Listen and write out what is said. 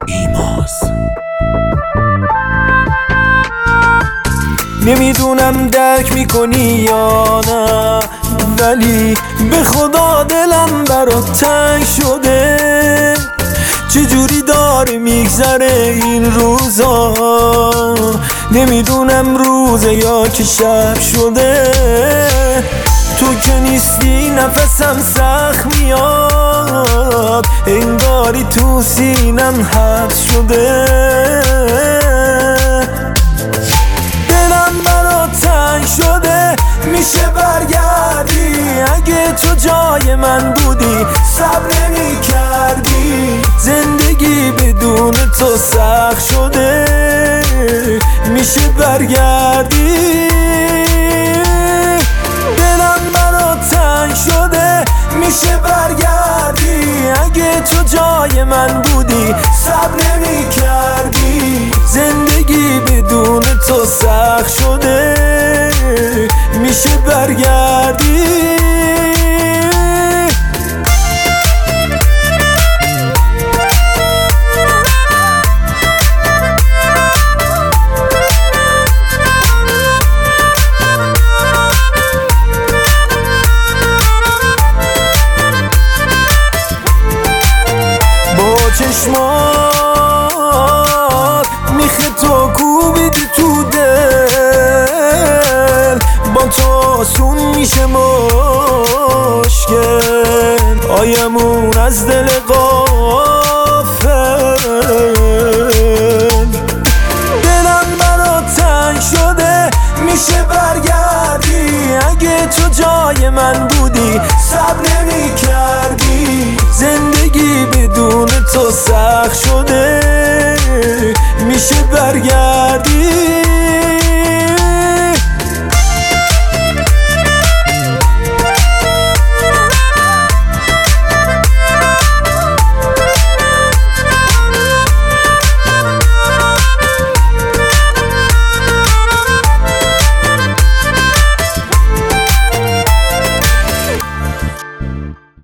ایماز. نمیدونم درک میکنی یا نه، ولی به خدا دلم برات تنگ شده. چجوری داره میگذره این روزا، نمیدونم روزه یا که شب شده. تو که نیستی نفسم سخت میاد، انگاری تو سینم حبس شده. دلم برات تنگ شده، میشه برگردی؟ اگه تو جای من بودی صبر نمی کردی؟ زندگی بدون تو سخت شده، میشه برگردی؟ دلم برات تنگ شده، میشه برگردی؟ اگه تو جای من بودی صبر نمی کردی؟ زندگی بدون تو سخت شده، میشه برگردی؟ چشمات میخه تو کوبیدی تو دل، با تو آسون میشه مشکل. آیمون از دل غافل. دلم برات تنگ شده، میشه برگردی؟ اگه تو جای من بودی صبر نمی کردی؟ زندگی بدون تو سخت شده، میشه برگردی؟